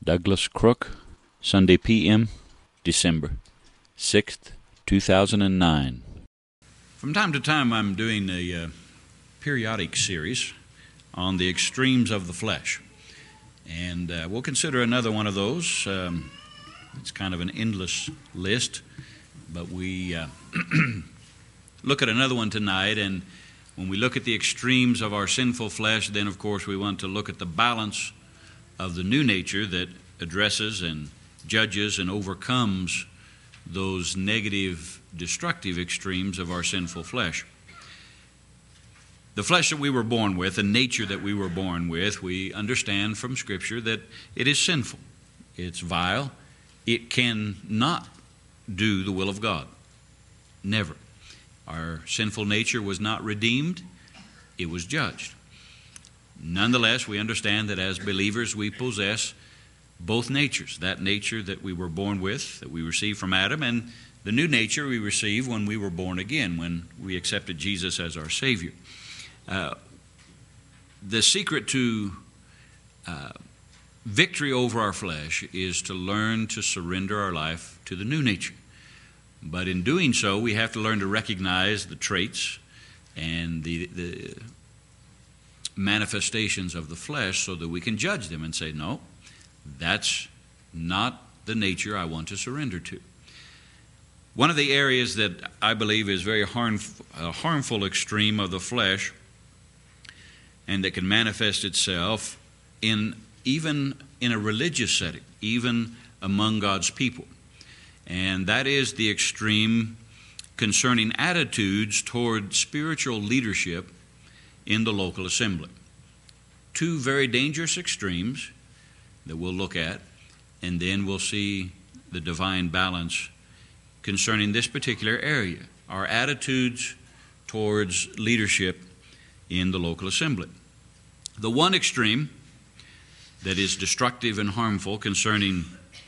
Douglas Crook, Sunday p.m., December 6th, 2009. From time to time I'm doing a periodic series on the extremes of the flesh. And we'll consider another one of those. It's kind of an endless list, but we look at another one tonight. And when we look at the extremes of our sinful flesh, then of course we want to look at the balance of the new nature that addresses and judges and overcomes those negative, destructive extremes of our sinful flesh. The flesh that we were born with, the nature that we were born with, we understand from Scripture that it is sinful. It's vile. It cannot do the will of God. Never. Our sinful nature was not redeemed. It was judged. Nonetheless, we understand that as believers we possess both natures. That nature that we were born with, that we received from Adam, and the new nature we received when we were born again, when we accepted Jesus as our Savior. The secret to victory over our flesh is to learn to surrender our life to the new nature. But in doing so, we have to learn to recognize the traits and the manifestations of the flesh so that we can judge them and say, no, that's not the nature I want to surrender to. One of the areas that I believe is very harmful extreme of the flesh and that can manifest itself even in a religious setting, even among God's people. And that is the extreme concerning attitudes toward spiritual leadership in the local assembly. Two very dangerous extremes that we'll look at, and then we'll see the divine balance concerning this particular area, our attitudes towards leadership in the local assembly. The one extreme that is destructive and harmful concerning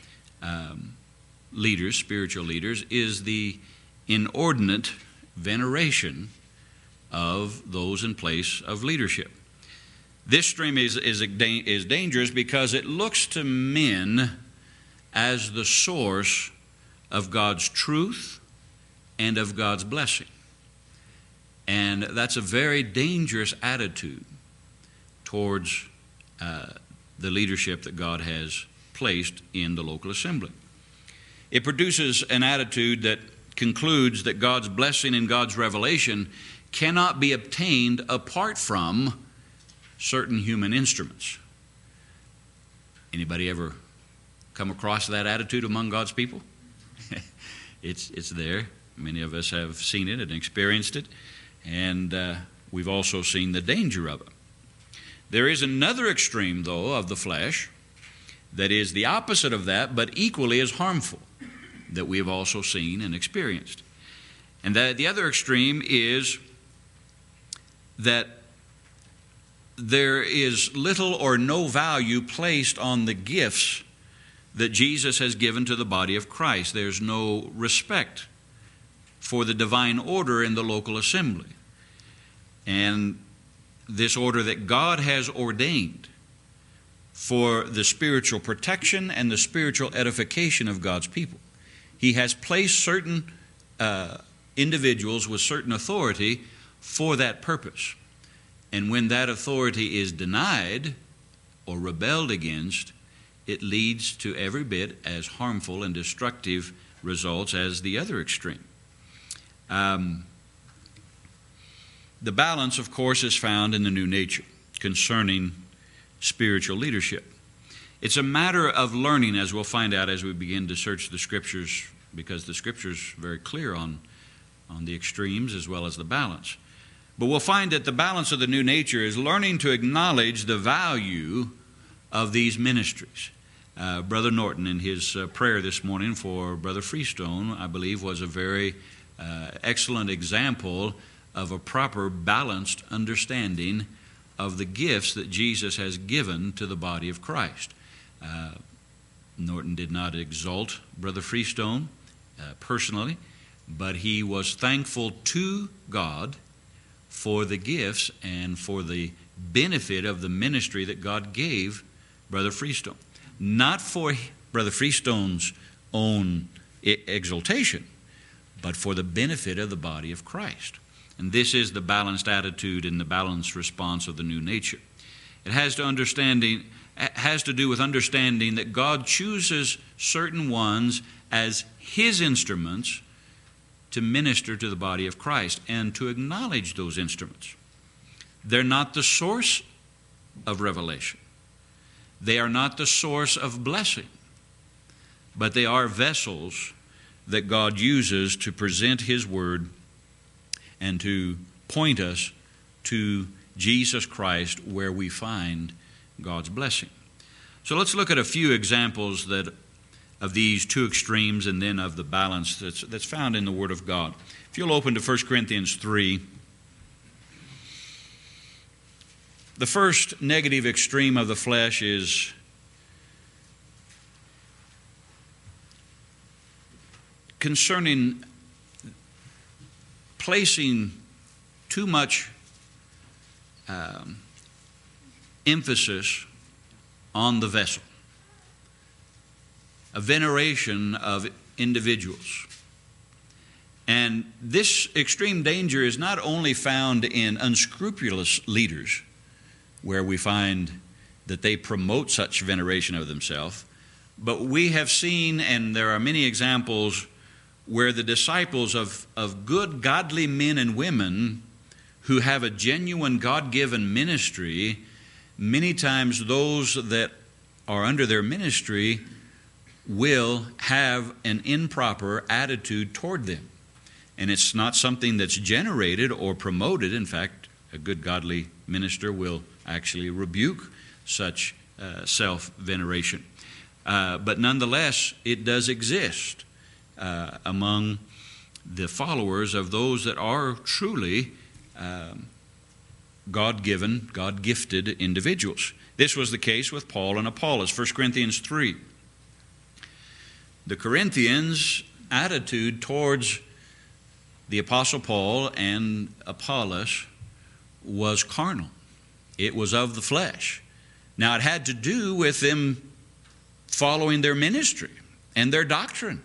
leaders, spiritual leaders, is the inordinate veneration of those in place of leadership. This extreme is dangerous because it looks to men as the source of God's truth and of God's blessing. And that's a very dangerous attitude towards the leadership that God has placed in the local assembly. It produces an attitude that concludes that God's blessing and God's revelation cannot be obtained apart from certain human instruments. Anybody ever come across that attitude among God's people? It's there. Many of us have seen it and experienced it, and we've also seen the danger of it. There is another extreme, though, of the flesh that is the opposite of that, but equally as harmful, that we have also seen and experienced. And that the other extreme is that there is little or no value placed on the gifts that Jesus has given to the body of Christ. There's no respect for the divine order in the local assembly. And this order that God has ordained for the spiritual protection and the spiritual edification of God's people. He has placed certain individuals with certain authority for that purpose. And when that authority is denied or rebelled against, it leads to every bit as harmful and destructive results as the other extreme. The balance, of course, is found in the new nature concerning spiritual leadership. It's a matter of learning, as we'll find out as we begin to search the Scriptures, because the Scripture's very clear on the extremes as well as the balance. But we'll find that the balance of the new nature is learning to acknowledge the value of these ministries. Brother Norton, in his prayer this morning for Brother Freestone, I believe was a very excellent example of a proper, balanced understanding of the gifts that Jesus has given to the body of Christ. Norton did not exalt Brother Freestone personally, but he was thankful to God for the gifts and for the benefit of the ministry that God gave Brother Freestone. not for Brother Freestone's own exaltation, but for the benefit of the body of Christ. And this is the balanced attitude and the balanced response of the new nature. It has to do with understanding that God chooses certain ones as His instruments to minister to the body of Christ and to acknowledge those instruments. They're not the source of revelation. They are not the source of blessing, but they are vessels that God uses to present His Word and to point us to Jesus Christ, where we find God's blessing. So let's look at a few examples of these two extremes and then of the balance that's found in the Word of God. If you'll open to 1 Corinthians 3, the first negative extreme of the flesh is concerning placing too much emphasis on the vessel, a veneration of individuals. And this extreme danger is not only found in unscrupulous leaders, where we find that they promote such veneration of themselves, but we have seen, and there are many examples, where the disciples of good, godly men and women who have a genuine God-given ministry, many times those that are under their ministry will have an improper attitude toward them. And it's not something that's generated or promoted. In fact, a good godly minister will actually rebuke such self-veneration. But nonetheless, it does exist among the followers of those that are truly God-given, God-gifted individuals. This was the case with Paul and Apollos. 1 Corinthians 3. The Corinthians' attitude towards the Apostle Paul and Apollos was carnal. It was of the flesh. Now, it had to do with them following their ministry and their doctrine.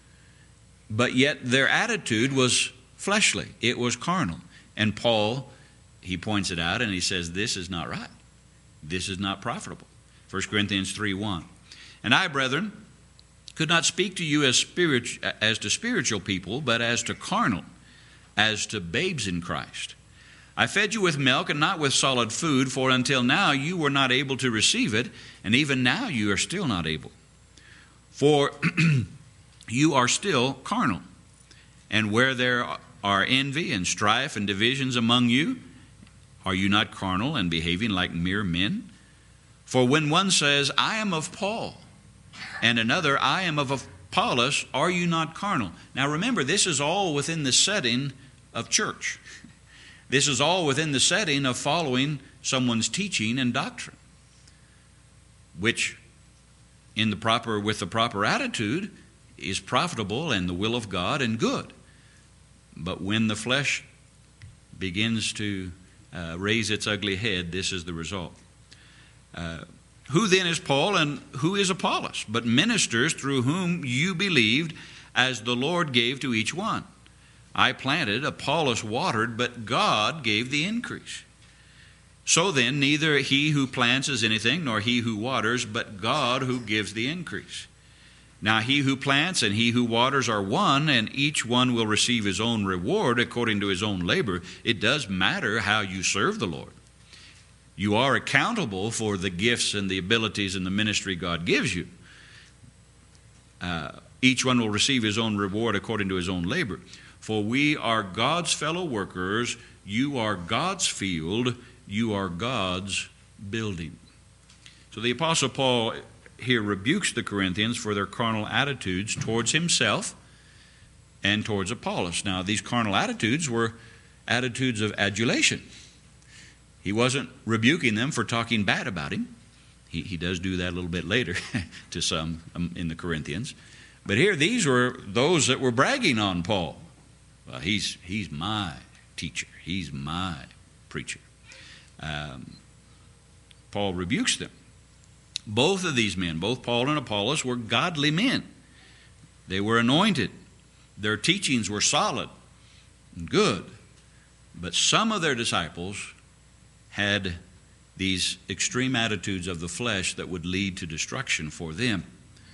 But yet their attitude was fleshly. It was carnal. And Paul, he points it out and he says, this is not right. This is not profitable. 1 Corinthians 3:1. And I, brethren, could not speak to you as to spiritual people, but as to carnal, as to babes in Christ. I fed you with milk and not with solid food, for until now you were not able to receive it, and even now you are still not able. For you are still carnal. And where there are envy and strife and divisions among you, are you not carnal and behaving like mere men? For when one says, I am of Paul, and another, I am of Apollos, are you not carnal? Now remember, this is all within the setting of church. This is all within the setting of following someone's teaching and doctrine, which with the proper attitude is profitable and the will of God and good. But when the flesh begins to raise its ugly head, this is the result. Who then is Paul and who is Apollos? But ministers through whom you believed, as the Lord gave to each one. I planted, Apollos watered, but God gave the increase. So then, neither he who plants is anything, nor he who waters, but God who gives the increase. Now he who plants and he who waters are one, and each one will receive his own reward according to his own labor. It does matter how you serve the Lord. You are accountable for the gifts and the abilities and the ministry God gives you. Each one will receive his own reward according to his own labor. For we are God's fellow workers. You are God's field. You are God's building. So the Apostle Paul here rebukes the Corinthians for their carnal attitudes towards himself and towards Apollos. Now, these carnal attitudes were attitudes of adulation. He wasn't rebuking them for talking bad about him. He does do that a little bit later to some in the Corinthians. But here, these were those that were bragging on Paul. Well, he's my teacher. He's my preacher. Paul rebukes them. Both of these men, both Paul and Apollos, were godly men. They were anointed. Their teachings were solid and good. But some of their disciples had these extreme attitudes of the flesh that would lead to destruction for them.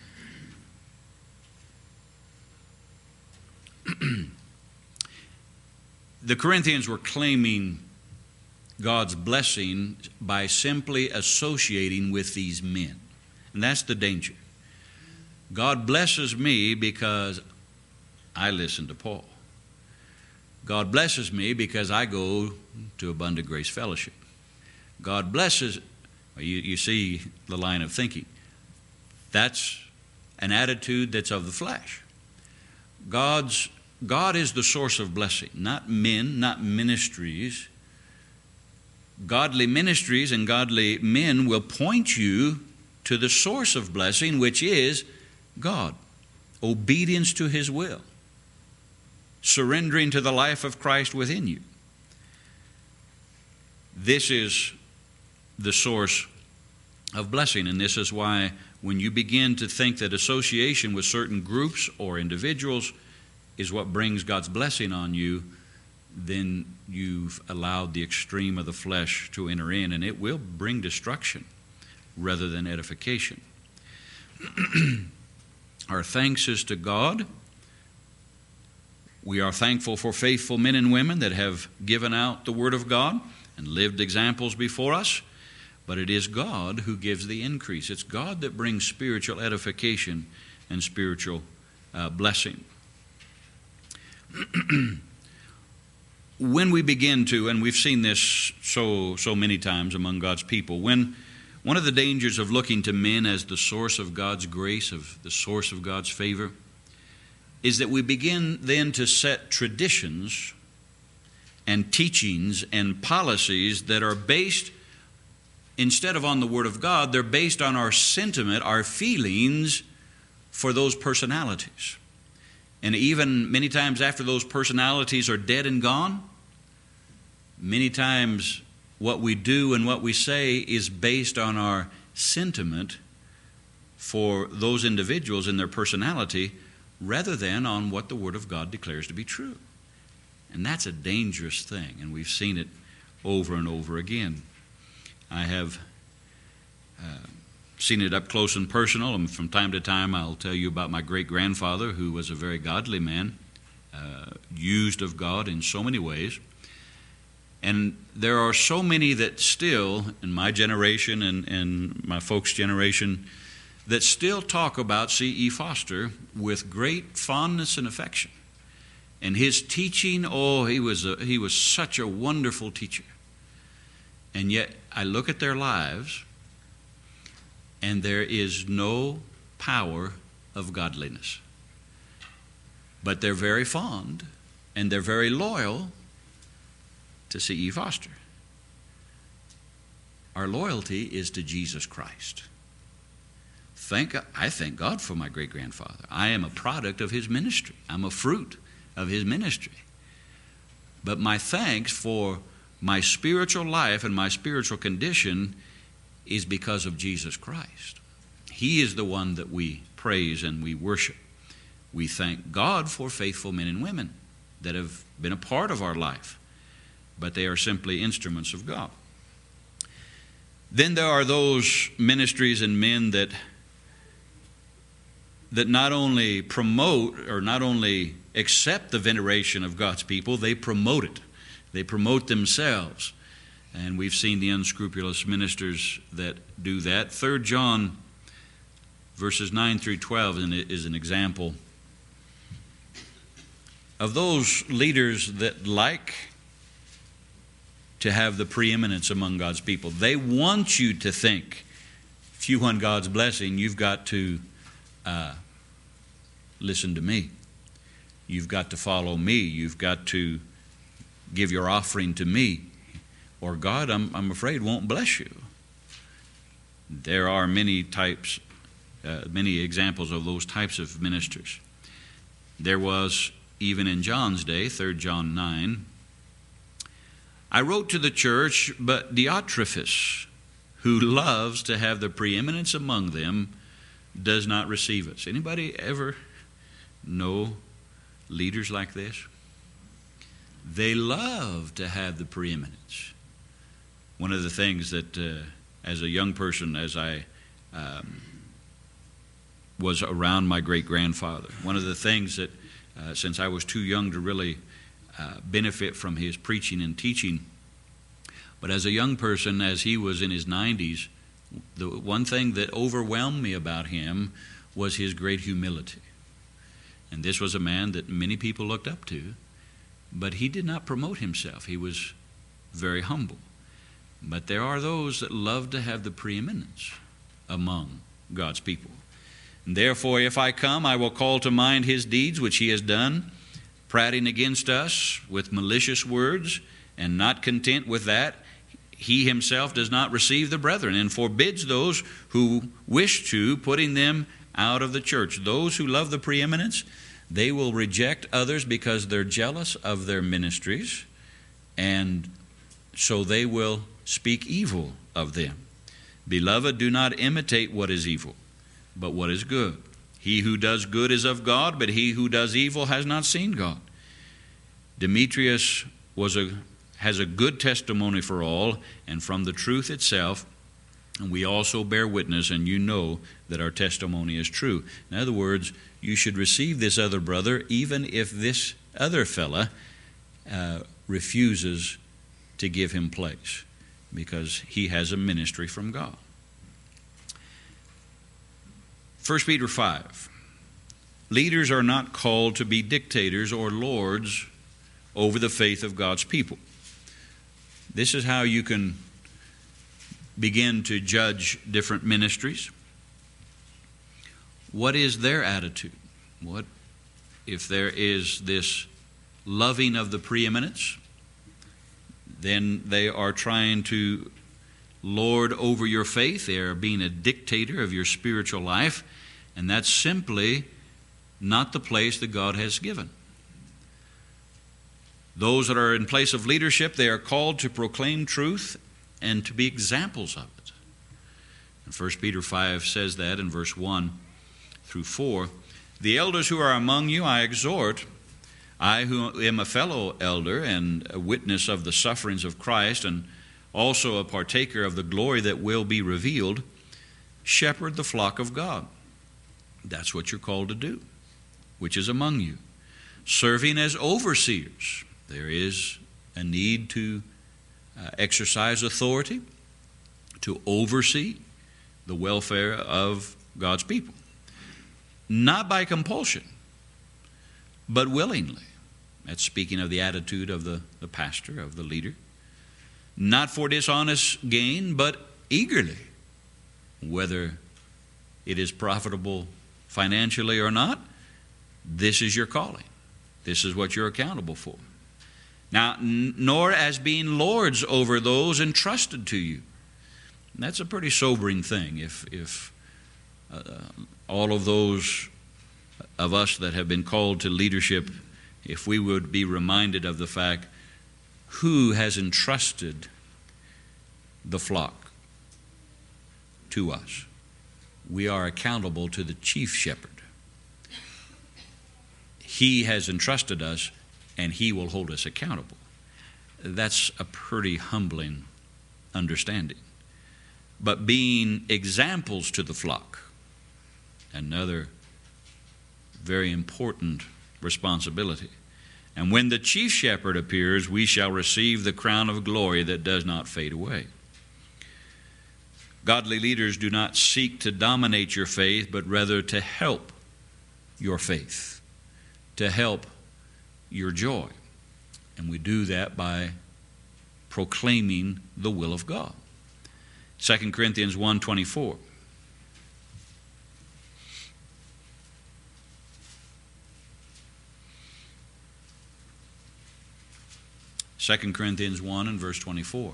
The Corinthians were claiming God's blessing by simply associating with these men. And that's the danger. God blesses me because I listen to Paul. God blesses me because I go to Abundant Grace Fellowship. God blesses, you see the line of thinking. That's an attitude that's of the flesh. God is the source of blessing, not men, not ministries. Godly ministries and godly men will point you to the source of blessing, which is God. Obedience to His will. Surrendering to the life of Christ within you. This is the source of blessing, and this is why when you begin to think that association with certain groups or individuals is what brings God's blessing on you, then you've allowed the extreme of the flesh to enter in, and it will bring destruction rather than edification. Our thanks is to God. We are thankful for faithful men and women that have given out the Word of God and lived examples before us, but it is God who gives the increase. It's God that brings spiritual edification and spiritual blessing. When we begin to, and we've seen this so many times among God's people, when one of the dangers of looking to men as the source of God's grace, of the source of God's favor, is that we begin then to set traditions and teachings and policies that are based, instead of on the Word of God, they're based on our sentiment, our feelings for those personalities. And even many times after those personalities are dead and gone, many times what we do and what we say is based on our sentiment for those individuals and their personality rather than on what the Word of God declares to be true. And that's a dangerous thing, and we've seen it over and over again. I have seen it up close and personal, and from time to time I'll tell you about my great-grandfather, who was a very godly man, used of God in so many ways. And there are so many that still, in my generation and my folks' generation, that still talk about C.E. Foster with great fondness and affection. And his teaching, he was such a wonderful teacher. And yet I look at their lives, and there is no power of godliness. But they're very fond, and they're very loyal to C.E. Foster. Our loyalty is to Jesus Christ. I thank God for my great-grandfather. I am a product of his ministry. I'm a fruit of his ministry. But my thanks for my spiritual life and my spiritual condition is because of Jesus Christ. He is the one that we praise and we worship. We thank God for faithful men and women that have been a part of our life, but they are simply instruments of God. Then there are those ministries and men that not only promote or not only accept the veneration of God's people, they promote it. They promote themselves. And we've seen the unscrupulous ministers that do that. 3 John verses 9 through 12 is an example of those leaders that like to have the preeminence among God's people. They want you to think, if you want God's blessing, you've got to listen to me. You've got to follow me. You've got to give your offering to me, or God, I'm afraid, won't bless you. There are many types, many examples of those types of ministers. There was, even in John's day, 3 John 9, I wrote to the church, but Diotrephes, who loves to have the preeminence among them does not receive us. Anybody ever know leaders like this? They love to have the preeminence. One of the things that as a young person, as I was around my great-grandfather, one of the things that since I was too young to really benefit from his preaching and teaching, but as a young person, as he was in his 90s, the one thing that overwhelmed me about him was his great humility. And this was a man that many people looked up to, but he did not promote himself. He was very humble. But there are those that love to have the preeminence among God's people. And therefore, if I come, I will call to mind his deeds which he has done, prating against us with malicious words, and not content with that, he himself does not receive the brethren, and forbids those who wish to, putting them out of the church. Those who love the preeminence, they will reject others because they're jealous of their ministries, and so they will speak evil of them. Beloved, do not imitate what is evil, but what is good. He who does good is of God, but he who does evil has not seen God. Demetrius has a good testimony for all, and from the truth itself, and we also bear witness, and you know that our testimony is true. In other words, you should receive this other brother, even if this other fella refuses to give him place, because he has a ministry from God. 1 Peter 5. Leaders are not called to be dictators or lords over the faith of God's people. This is how you can begin to judge different ministries. What is their attitude? What if there is this loving of the preeminence? Then they are trying to lord over your faith. They are being a dictator of your spiritual life, and that's simply not the place that God has given. Those that are in place of leadership, they are called to proclaim truth and to be examples of it. And 1 Peter 5 says that in verse 1 through 4. The elders who are among you I exhort, I who am a fellow elder and a witness of the sufferings of Christ, and also a partaker of the glory that will be revealed, shepherd the flock of God. That's what you're called to do, which is among you, serving as overseers. There is a need to exercise authority, to oversee the welfare of God's people. Not by compulsion, but willingly. That's speaking of the attitude of the pastor, of the leader. Not for dishonest gain, but eagerly, whether it is profitable financially or not. This is your calling. This is what you're accountable for. Now, nor as being lords over those entrusted to you. And that's a pretty sobering thing. If all of those of us that have been called to leadership, if we would be reminded of the fact, who has entrusted the flock to us? We are accountable to the chief shepherd. He has entrusted us, and he will hold us accountable. That's a pretty humbling understanding. But being examples to the flock, another very important responsibility. And when the chief shepherd appears, we shall receive the crown of glory that does not fade away. Godly leaders do not seek to dominate your faith, but rather to help your faith, to help your joy. And we do that by proclaiming the will of God. 2 Corinthians 1:24. Second Corinthians 1 and verse 24.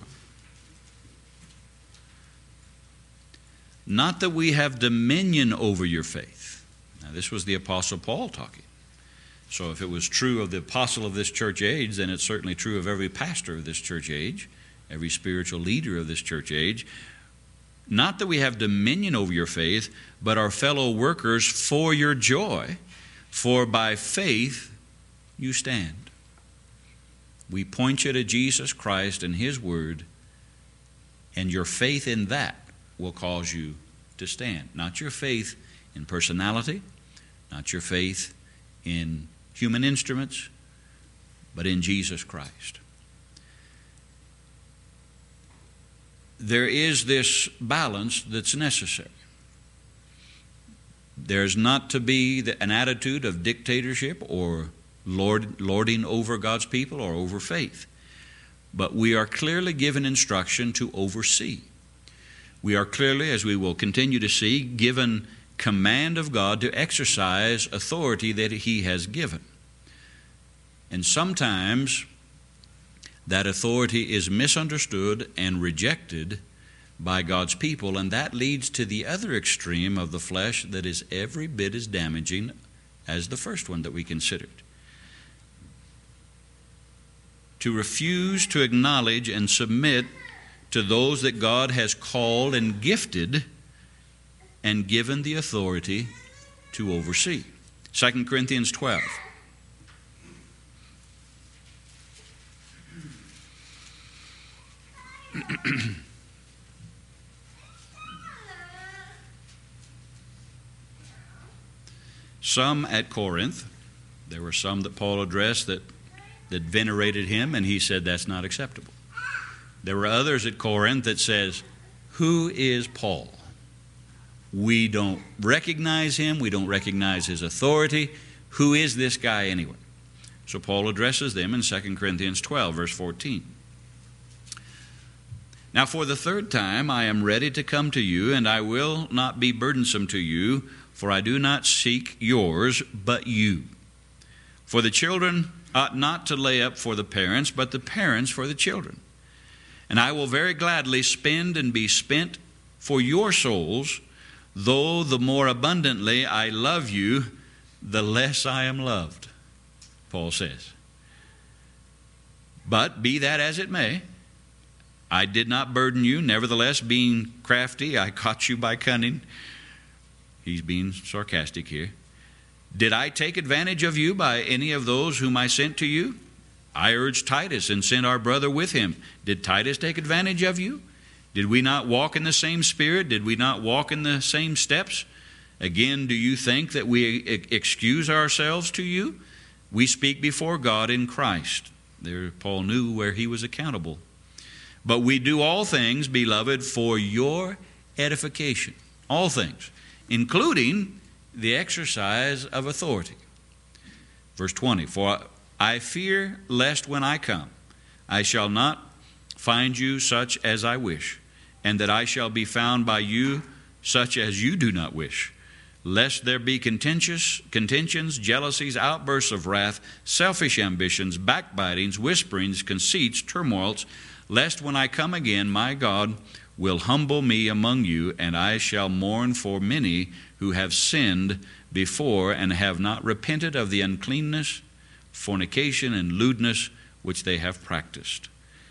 Not that we have dominion over your faith. Now this was the Apostle Paul talking. So if it was true of the apostle of this church age, then it's certainly true of every pastor of this church age, every spiritual leader of this church age. Not that we have dominion over your faith, but are fellow workers for your joy, for by faith you stand. We point you to Jesus Christ and His Word, and your faith in that will cause you to stand. Not your faith in personality, not your faith in human instruments, but in Jesus Christ. There is this balance that's necessary. There's not to be an attitude of dictatorship or lording over God's people or over faith. But we are clearly given instruction to oversee. We are clearly, as we will continue to see, given command of God to exercise authority that He has given. And sometimes that authority is misunderstood and rejected by God's people, and that leads to the other extreme of the flesh that is every bit as damaging as the first one that we considered. To refuse to acknowledge and submit to those that God has called and gifted and given the authority to oversee. 2 Corinthians 12. Some at Corinth, there were some that Paul addressed that venerated him, and he said that's not acceptable. There were others at Corinth that says, who is Paul? We don't recognize him. We don't recognize his authority. Who is this guy anyway? So Paul addresses them in 2 Corinthians 12, verse 14. Now for the third time I am ready to come to you, and I will not be burdensome to you, for I do not seek yours, but you. For the children ought not to lay up for the parents, but the parents for the children. And I will very gladly spend and be spent for your souls, though the more abundantly I love you, the less I am loved, Paul says. But be that as it may, I did not burden you. Nevertheless, being crafty, I caught you by cunning. He's being sarcastic here. Did I take advantage of you by any of those whom I sent to you? I urged Titus and sent our brother with him. Did Titus take advantage of you? Did we not walk in the same spirit? Did we not walk in the same steps? Again, do you think that we excuse ourselves to you? We speak before God in Christ. There, Paul knew where he was accountable. But we do all things, beloved, for your edification. All things, including the exercise of authority. Verse 20, for I fear lest when I come, I shall not find you such as I wish, and that I shall be found by you such as you do not wish, lest there be contentions, jealousies, outbursts of wrath, selfish ambitions, backbitings, whisperings, conceits, turmoils, lest when I come again, my God will humble me among you, and I shall mourn for many who have sinned before and have not repented of the uncleanness, fornication, and lewdness which they have practiced.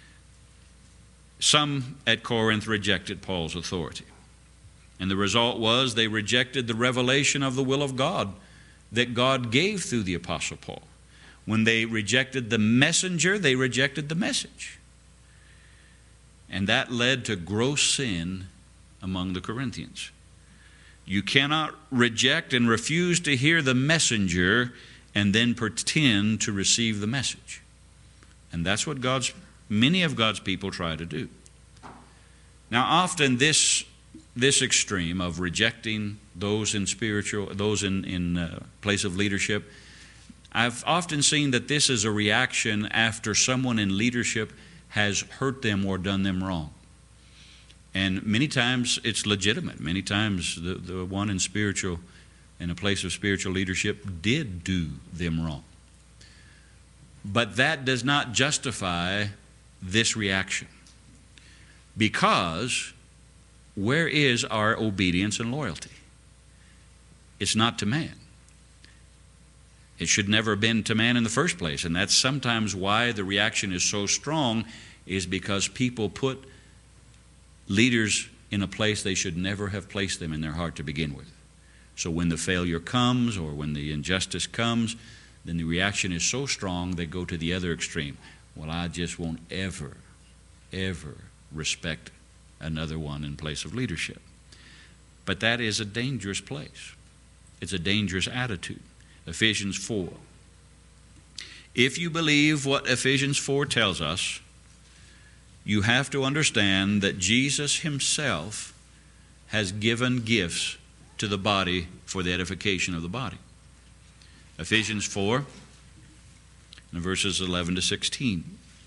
Some at Corinth rejected Paul's authority. And the result was they rejected the revelation of the will of God that God gave through the Apostle Paul. When they rejected the messenger, they rejected the message. And that led to gross sin among the Corinthians. You cannot reject and refuse to hear the messenger and then pretend to receive the message. And that's what many of God's people try to do. Now, often this extreme of rejecting those in place of leadership, I've often seen that this is a reaction after someone in leadership has hurt them or done them wrong. And many times it's legitimate. Many times the one in a place of spiritual leadership did do them wrong. But that does not justify this reaction. Because where is our obedience and loyalty? It's not to man. It should never have been to man in the first place. And that's sometimes why the reaction is so strong, is because people put leaders in a place they should never have placed them in their heart to begin with. So when the failure comes or when the injustice comes, then the reaction is so strong they go to the other extreme. Well, I just won't ever respect another one in place of leadership. But that is a dangerous place. It's a dangerous attitude. Ephesians 4. If you believe what Ephesians 4 tells us, you have to understand that Jesus himself has given gifts to the body for the edification of the body. Ephesians 4, verses 11 to 16.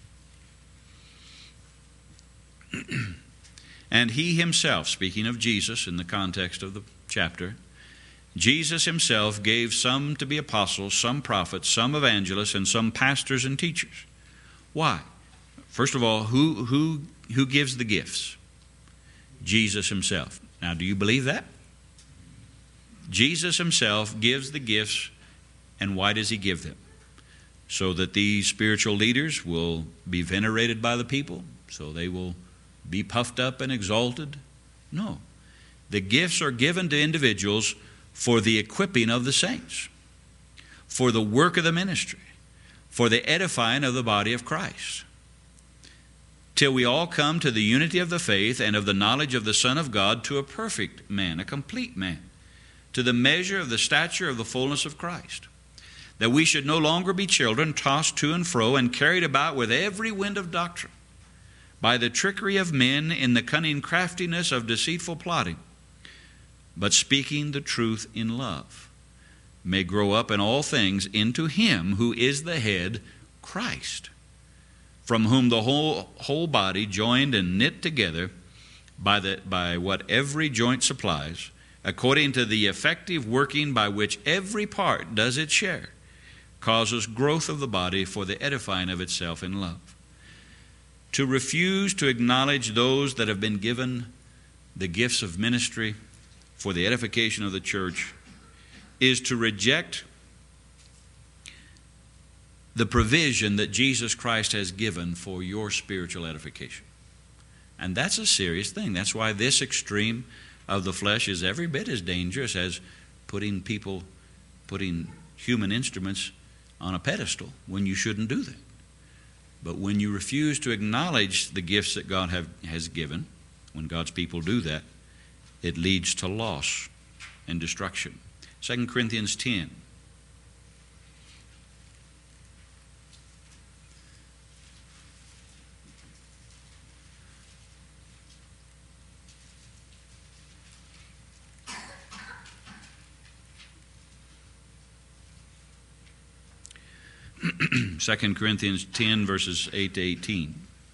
And he himself, speaking of Jesus in the context of the chapter, Jesus himself gave some to be apostles, some prophets, some evangelists, and some pastors and teachers. Why? First of all, who gives the gifts? Jesus himself. Now, do you believe that? Jesus himself gives the gifts, and why does he give them? So that these spiritual leaders will be venerated by the people, so they will be puffed up and exalted? No. The gifts are given to individuals for the equipping of the saints, for the work of the ministry, for the edifying of the body of Christ, till we all come to the unity of the faith and of the knowledge of the Son of God, to a perfect man, a complete man, to the measure of the stature of the fullness of Christ, that we should no longer be children, tossed to and fro and carried about with every wind of doctrine, by the trickery of men in the cunning craftiness of deceitful plotting, but speaking the truth in love, may grow up in all things into him who is the head, Christ, from whom the whole body, joined and knit together by what every joint supplies, according to the effective working by which every part does its share, causes growth of the body for the edifying of itself in love. To refuse to acknowledge those that have been given the gifts of ministry for the edification of the church is to reject the provision that Jesus Christ has given for your spiritual edification. And that's a serious thing. That's why this extreme of the flesh is every bit as dangerous as putting human instruments on a pedestal when you shouldn't do that. But when you refuse to acknowledge the gifts that God has given, when God's people do that, it leads to loss and destruction. 2 Corinthians 10. Second Corinthians 10, verses 8 to 18.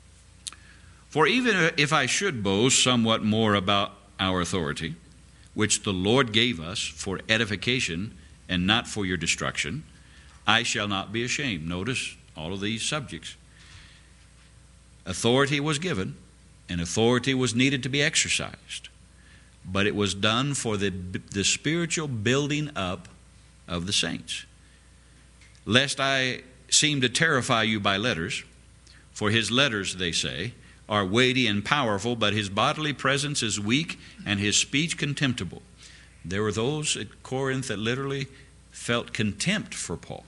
For even if I should boast somewhat more about our authority, which the Lord gave us for edification and not for your destruction, I shall not be ashamed. Notice all of these subjects. Authority was given, and authority was needed to be exercised. But it was done for the spiritual building up of the saints. Lest I seem to terrify you by letters, for his letters, they say, are weighty and powerful, but his bodily presence is weak and his speech contemptible. There were those at Corinth that literally felt contempt for Paul.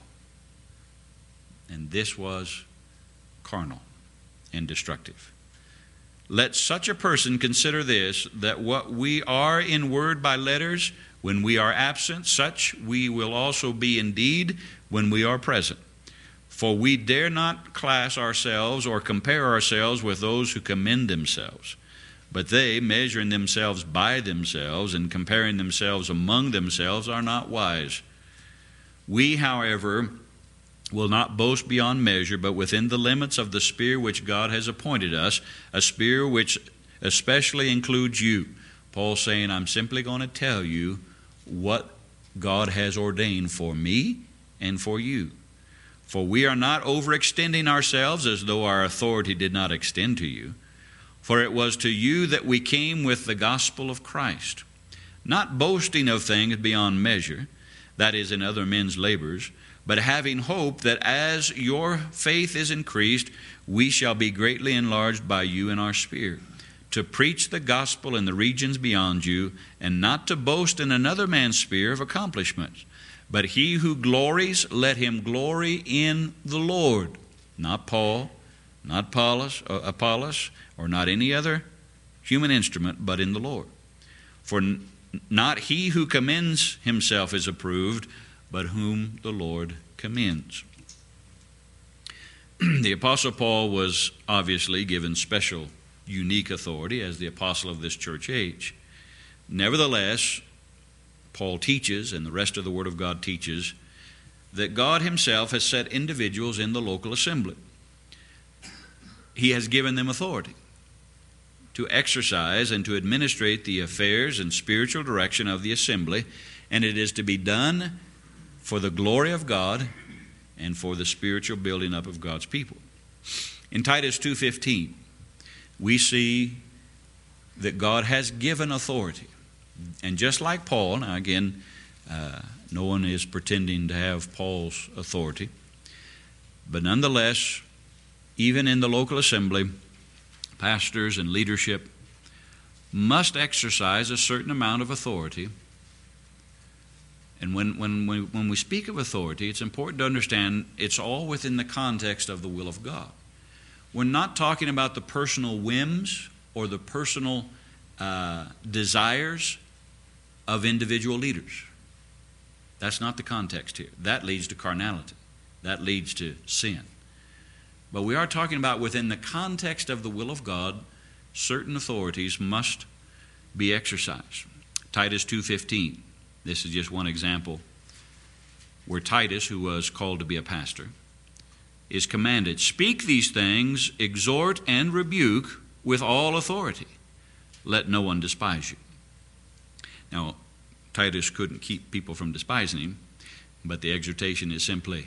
And this was carnal and destructive. Let such a person consider this, that what we are in word by letters, when we are absent, such we will also be in deed when we are present. For we dare not class ourselves or compare ourselves with those who commend themselves. But they, measuring themselves by themselves and comparing themselves among themselves, are not wise. We, however, will not boast beyond measure, but within the limits of the sphere which God has appointed us, a sphere which especially includes you. Paul's saying, I'm simply going to tell you what God has ordained for me and for you. For we are not overextending ourselves as though our authority did not extend to you. For it was to you that we came with the gospel of Christ, not boasting of things beyond measure, that is, in other men's labors, but having hope that as your faith is increased, we shall be greatly enlarged by you in our sphere, to preach the gospel in the regions beyond you, and not to boast in another man's sphere of accomplishments. But he who glories, let him glory in the Lord. Not Paul, not Apollos, or not any other human instrument, but in the Lord. For not he who commends himself is approved, but whom the Lord commends. The Apostle Paul was obviously given special, unique authority as the apostle of this church age. Nevertheless, Paul teaches, and the rest of the Word of God teaches, that God Himself has set individuals in the local assembly. He has given them authority to exercise and to administrate the affairs and spiritual direction of the assembly, and it is to be done for the glory of God and for the spiritual building up of God's people. In Titus 2:15, we see that God has given authority. And just like Paul, now again, no one is pretending to have Paul's authority, but nonetheless, even in the local assembly, pastors and leadership must exercise a certain amount of authority. And when we speak of authority, it's important to understand it's all within the context of the will of God. We're not talking about the personal whims or the personal desires of individual leaders. That's not the context here. That leads to carnality. That leads to sin. But we are talking about within the context of the will of God, certain authorities must be exercised. Titus 2:15. This is just one example where Titus, who was called to be a pastor, is commanded, "Speak these things, exhort and rebuke with all authority. Let no one despise you." Now, Titus couldn't keep people from despising him, but the exhortation is simply,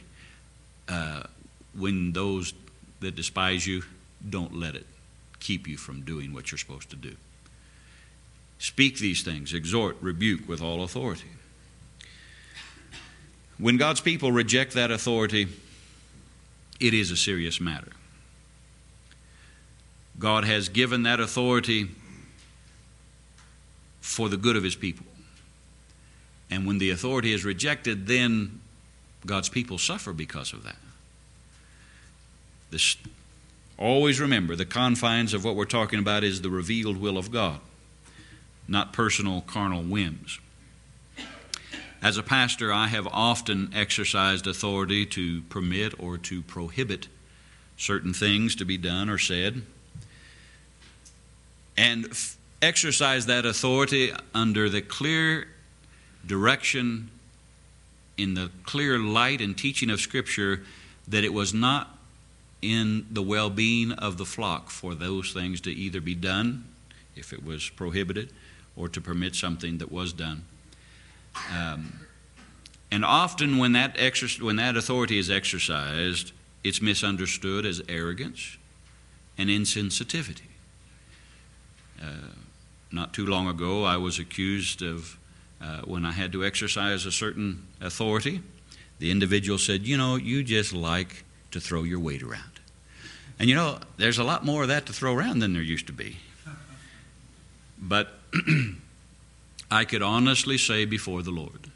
when those that despise you, don't let it keep you from doing what you're supposed to do. Speak these things, exhort, rebuke with all authority. When God's people reject that authority, it is a serious matter. God has given that authority for the good of His people. And when the authority is rejected, then God's people suffer because of that. Always remember, the confines of what we're talking about is the revealed will of God, not personal carnal whims. As a pastor, I have often exercised authority to permit or to prohibit certain things to be done or said, and exercise that authority under the clear direction, in the clear light and teaching of Scripture, that it was not in the well-being of the flock for those things to either be done, if it was prohibited, or to permit something that was done. And often when that authority is exercised, it's misunderstood as arrogance and insensitivity. Not too long ago, I was accused of, when I had to exercise a certain authority, the individual said, you just like to throw your weight around. And there's a lot more of that to throw around than there used to be. But I could honestly say before the Lord,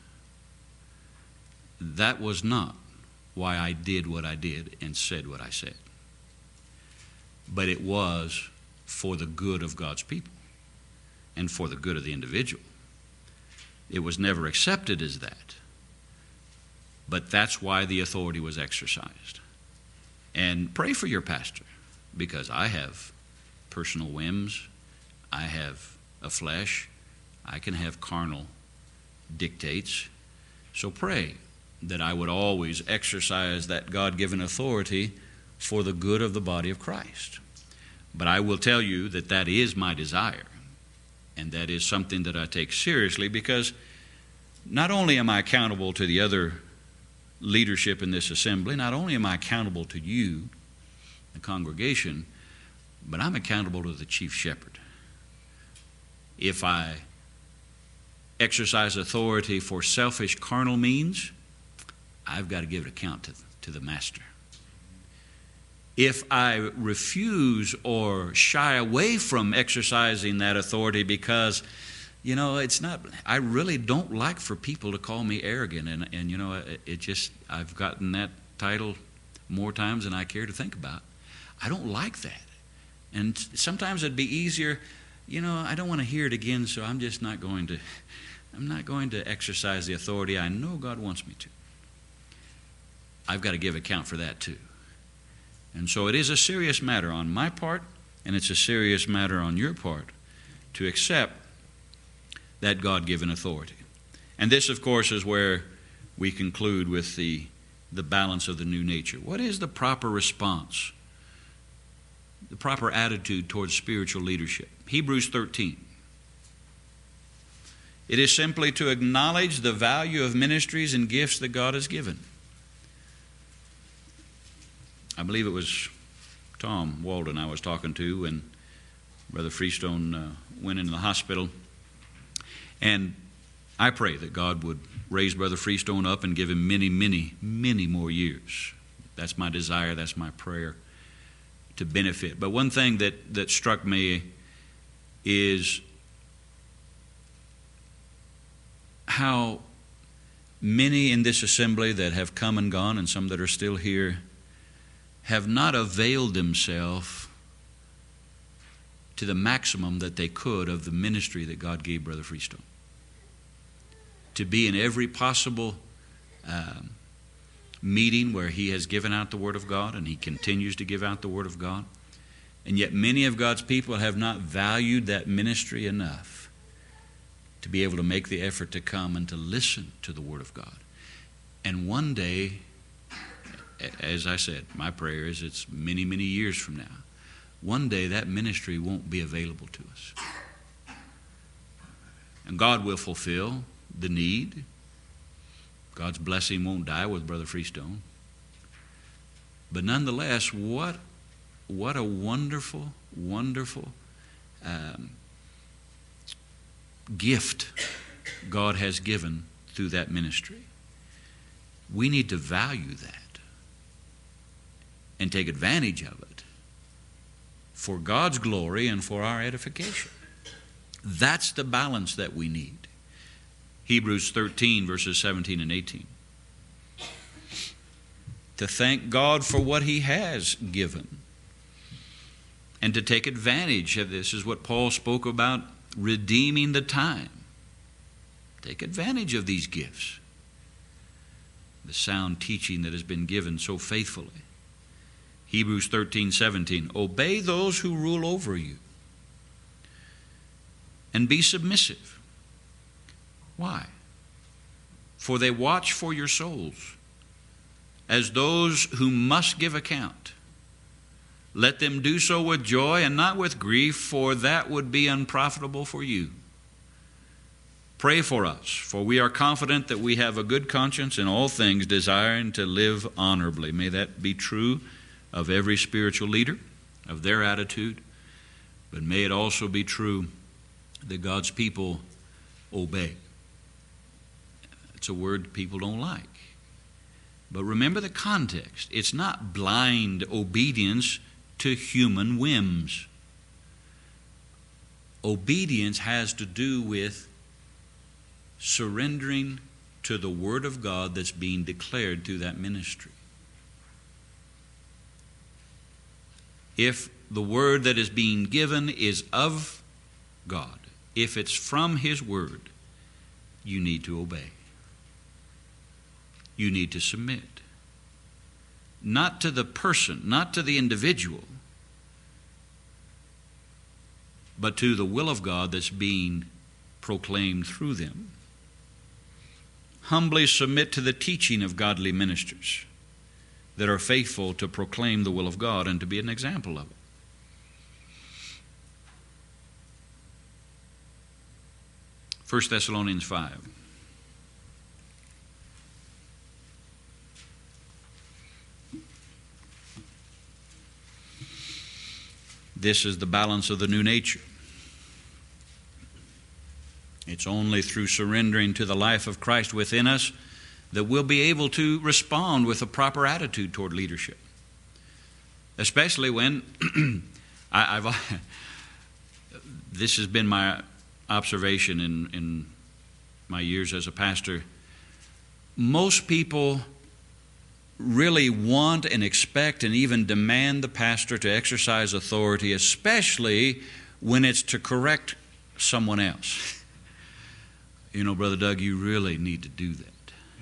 that was not why I did what I did and said what I said. But it was for the good of God's people and for the good of the individual. It was never accepted as that. But that's why the authority was exercised. And pray for your pastor, because I have personal whims. I have a flesh. I can have carnal dictates. So pray that I would always exercise that God-given authority for the good of the body of Christ. But I will tell you that that is my desire, and that is something that I take seriously, because not only am I accountable to the other leadership in this assembly, not only am I accountable to you, the congregation, but I'm accountable to the chief shepherd. If I exercise authority for selfish carnal means, I've got to give an account to the master. if I refuse or shy away from exercising that authority because, I really don't like for people to call me arrogant. And I've gotten that title more times than I care to think about. I don't like that. And sometimes it'd be easier, I don't want to hear it again, so I'm not going to exercise the authority I know God wants me to. I've got to give account for that too. And so it is a serious matter on my part, and it's a serious matter on your part to accept that God-given authority. And this, of course, is where we conclude with the balance of the new nature. What is the proper response, the proper attitude towards spiritual leadership? Hebrews 13. It is simply to acknowledge the value of ministries and gifts that God has given. I believe it was Tom Walden I was talking to when Brother Freestone went into the hospital. And I pray that God would raise Brother Freestone up and give him many, many, many more years. That's my desire, that's my prayer, to benefit. But one thing that struck me is how many in this assembly that have come and gone, and some that are still here, have not availed themselves to the maximum that they could of the ministry that God gave Brother Freestone. To be in every possible meeting where he has given out the Word of God, and he continues to give out the Word of God. And yet many of God's people have not valued that ministry enough to be able to make the effort to come and to listen to the Word of God. And one day, as I said, my prayer is it's many, many years from now, one day that ministry won't be available to us. And God will fulfill the need. God's blessing won't die with Brother Freestone. But nonetheless, what a wonderful, wonderful gift God has given through that ministry. We need to value that and take advantage of it for God's glory and for our edification. That's the balance that we need. Hebrews 13, verses 17 and 18. To thank God for what He has given and to take advantage of this is what Paul spoke about, redeeming the time. Take advantage of these gifts, the sound teaching that has been given so faithfully. Hebrews 13, 17. Obey those who rule over you and be submissive. Why? For they watch for your souls as those who must give account. Let them do so with joy and not with grief, for that would be unprofitable for you. Pray for us, for we are confident that we have a good conscience in all things, desiring to live honorably. May that be true of every spiritual leader, of their attitude, but may it also be true that God's people obey. It's a word people don't like. But remember the context. It's not blind obedience to human whims. Obedience has to do with surrendering to the Word of God that's being declared through that ministry. If the Word that is being given is of God, if it's from His Word, you need to obey. You need to submit. Not to the person, not to the individual, but to the will of God that's being proclaimed through them. Humbly submit to the teaching of godly ministers that are faithful to proclaim the will of God and to be an example of it. 1 Thessalonians 5. This is the balance of the new nature. It's only through surrendering to the life of Christ within us that we'll be able to respond with a proper attitude toward leadership. Especially when this has been my observation in my years as a pastor. Most people really want and expect and even demand the pastor to exercise authority, especially when it's to correct someone else. You know, Brother Doug, you really need to do that.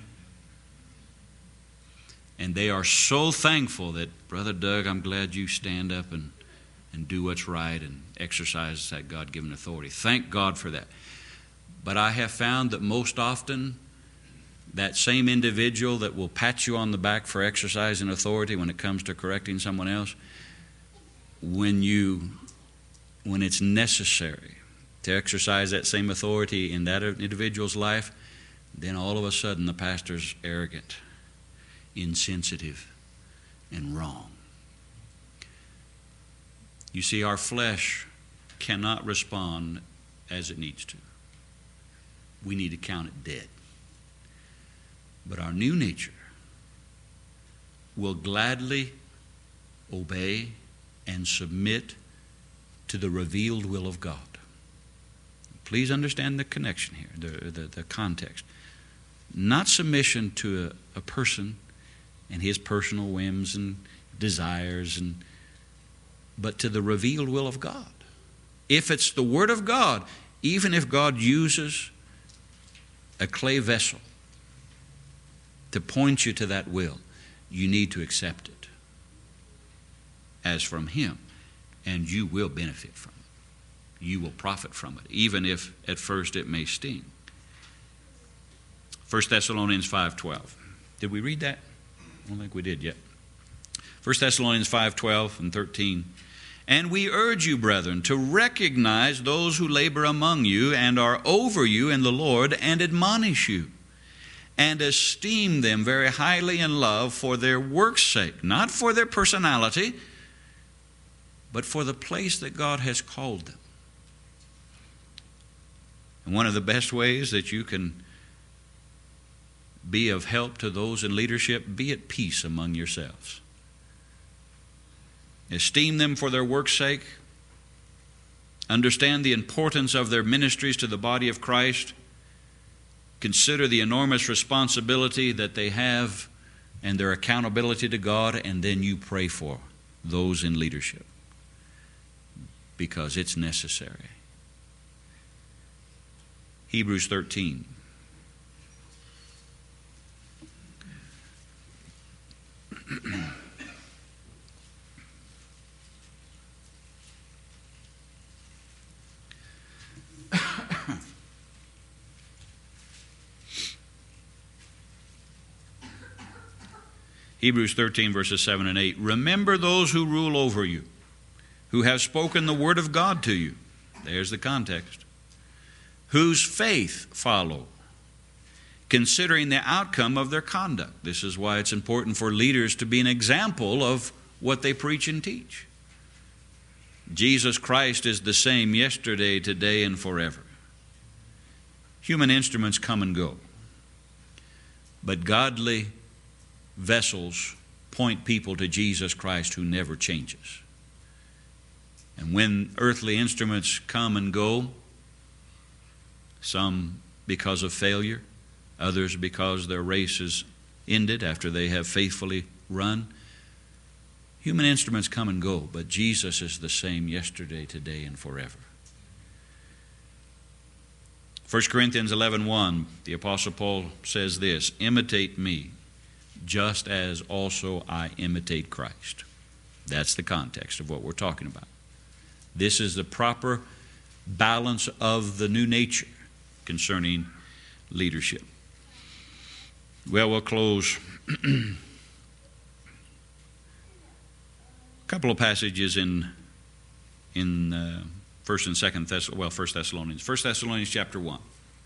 And they are so thankful that, Brother Doug, I'm glad you stand up and do what's right and exercise that God-given authority. Thank God for that. But I have found that most often that same individual that will pat you on the back for exercising authority when it comes to correcting someone else, when it's necessary to exercise that same authority in that individual's life, then all of a sudden the pastor's arrogant, insensitive, and wrong. You see, our flesh cannot respond as it needs to. We need to count it dead. But our new nature will gladly obey and submit to the revealed will of God. Please understand the connection here, the context. Not submission to a person and his personal whims and desires, but to the revealed will of God. If it's the Word of God, even if God uses a clay vessel to point you to that will, you need to accept it as from Him, and you will benefit from it. You will profit from it, even if at first it may sting. 1 Thessalonians 5:12. Did we read that? I don't think we did yet. 1 Thessalonians 5:12 and 13. And we urge you, brethren, to recognize those who labor among you and are over you in the Lord and admonish you, and esteem them very highly in love for their work's sake, not for their personality, but for the place that God has called them. And one of the best ways that you can be of help to those in leadership, be at peace among yourselves. Esteem them for their work's sake. Understand the importance of their ministries to the body of Christ. Consider the enormous responsibility that they have and their accountability to God, and then you pray for those in leadership, because it's necessary. Hebrews 13. Hebrews 13, verses 7 and 8. Remember those who rule over you, who have spoken the word of God to you. There's the context. Whose faith follow, considering the outcome of their conduct. This is why it's important for leaders to be an example of what they preach and teach. Jesus Christ is the same yesterday, today, and forever. Human instruments come and go, but godly vessels point people to Jesus Christ, who never changes. And when earthly instruments come and go, some because of failure, others because their race is ended after they have faithfully run, human instruments come and go, but Jesus is the same yesterday, today, and forever. 1 Corinthians 11:1, the Apostle Paul says this, imitate me, just as also I imitate Christ. That's the context of what we're talking about. This is the proper balance of the new nature concerning leadership. Well, we'll close. A couple of passages in 1 and 2 Thessalonians. 1 Thessalonians chapter 1.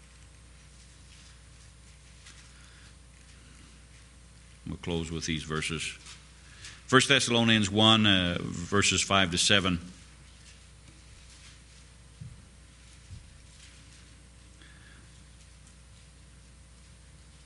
We'll close with these verses. 1 Thessalonians 1, verses 5 to 7.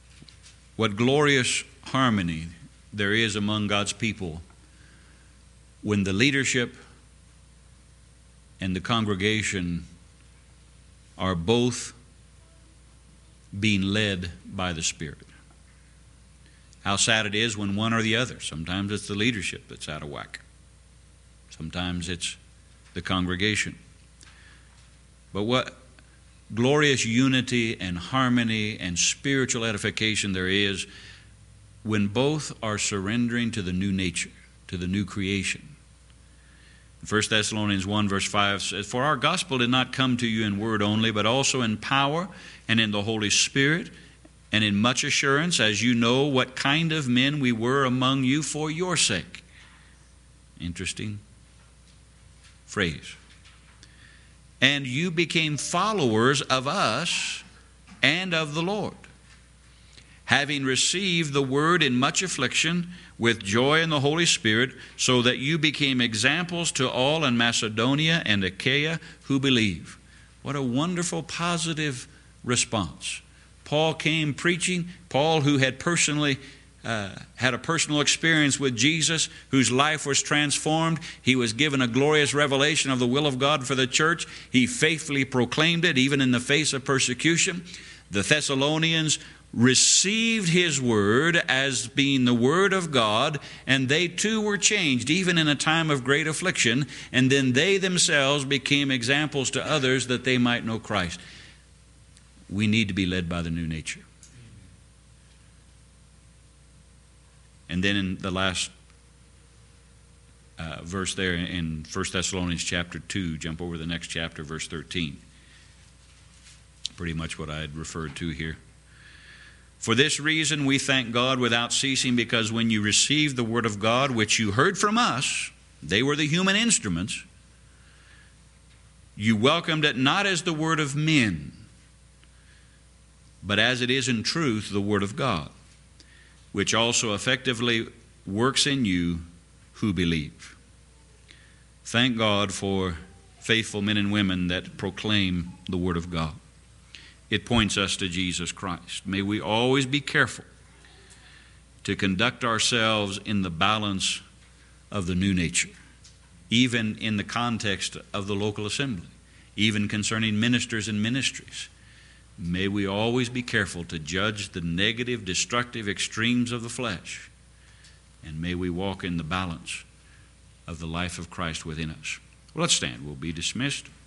What glorious harmony there is among God's people when the leadership and the congregation are both being led by the Spirit. How sad it is when one or the other. Sometimes it's the leadership that's out of whack. Sometimes it's the congregation. But what glorious unity and harmony and spiritual edification there is when both are surrendering to the new nature, to the new creation. 1 Thessalonians 1 verse 5 says, "For our gospel did not come to you in word only, but also in power and in the Holy Spirit and in much assurance, as you know what kind of men we were among you for your sake." Interesting phrase. "And you became followers of us and of the Lord, having received the word in much affliction with joy in the Holy Spirit, so that you became examples to all in Macedonia and Achaia who believe." What a wonderful positive response. Paul came preaching. Paul, who had personally had a personal experience with Jesus, whose life was transformed. He was given a glorious revelation of the will of God for the church. He faithfully proclaimed it, even in the face of persecution. The Thessalonians received his word as being the word of God, and they too were changed, even in a time of great affliction, and then they themselves became examples to others that they might know Christ. We need to be led by the new nature. And then in the last verse there in 1 Thessalonians chapter 2, jump over the next chapter, verse 13. Pretty much what I had referred to here. "For this reason we thank God without ceasing, because when you received the word of God, which you heard from us," they were the human instruments, "you welcomed it not as the word of men, but as it is in truth the word of God, which also effectively works in you who believe." Thank God for faithful men and women that proclaim the word of God. It points us to Jesus Christ. May we always be careful to conduct ourselves in the balance of the new nature, even in the context of the local assembly, even concerning ministers and ministries. May we always be careful to judge the negative, destructive extremes of the flesh, and may we walk in the balance of the life of Christ within us. Well, let's stand. We'll be dismissed.